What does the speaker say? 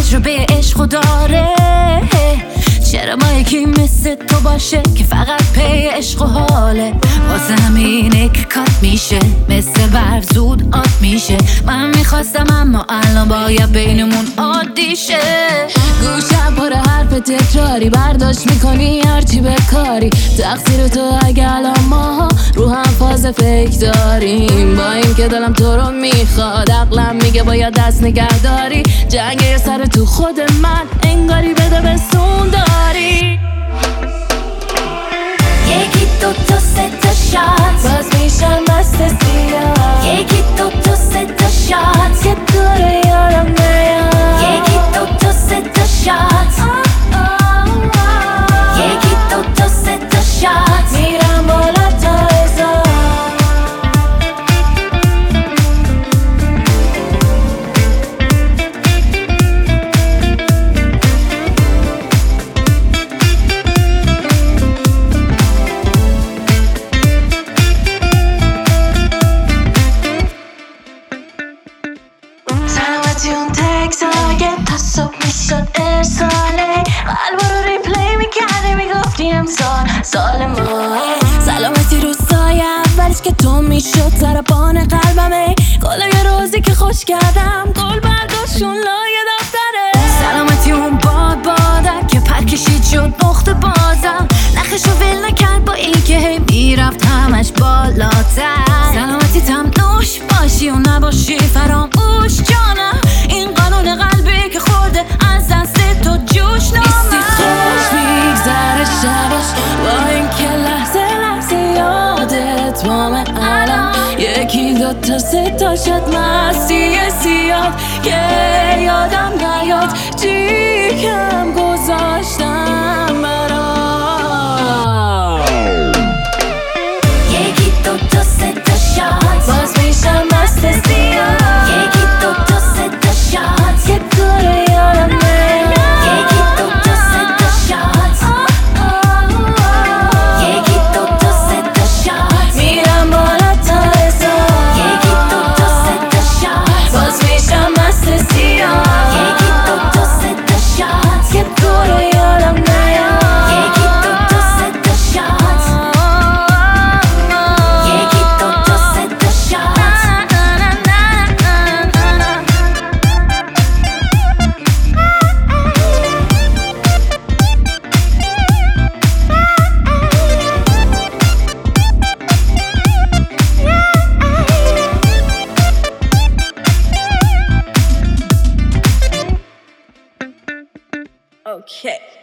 تجربه عشق داره. چرا با یکی مثل تو باشه که فقط پی عشق و حاله؟ واسه همینه که کات میشه، مثل برف زود آب میشه. من میخواستم اما الان باید بینمون عادی شه. گوشم پر حرف تکراری، برداشت میکنی هرچی بکاری. تقصیر تو اگه الان ما رو هم فاز فکر داریم. با این که دلم تو رو میخواد، عقلم میگه باید دست نگه داری. جنگ یه سر تو خود من، انگاری بده به سون داری. یکی دو تا سه تا شات، باز میشم مست سیاه. یکی دو تا سه تا شات، که دوره یارم نیاد. یکی دو تا سه تا شات، یکی دو تا سه تا شات، میرم بالا تا هزار. سلامتی اون تکس اگه تا صبح میشد ارساله. قلب رو ریپلی میکردی میگفتی امسال ما. سلامتی روزای اولش که تو میشد سرپان قلبمه. گل یه روزی که خوش کردم، گل برداشتون لایه دفتره. سلامتی اون بادک که پر کشید شد نقطه بازم. نخشو ول نکرد با این که هی میرفت همش بالاتر. سلامتی تم نوش باشی و نباشی فراموش جانم. این قانون قلبی که خورده از دست تو جوش نامه. خوش میگذره شبش با این که لحظه یادت وامه الان. یکی دو تا سه تا شد مستی زیاد که یادم نیاد چی کم گذاشتم برام. یکی دو تا سه تا شات، باز میشم مست زیاد. یکی دو تا سه تا شات، که دوره یارم نیاد. یکی دو تا سه تا شات، یکی دو تا سه تا شات، میرم بالا تا هزار. یکی دو تا سه تا شات، باز میشم مست زیاد. یکی دو تا سه تا شات، که دوره یارم نیاد. یکی دو تا سه تا شات، یکی دو تا سه تا شات. Okay.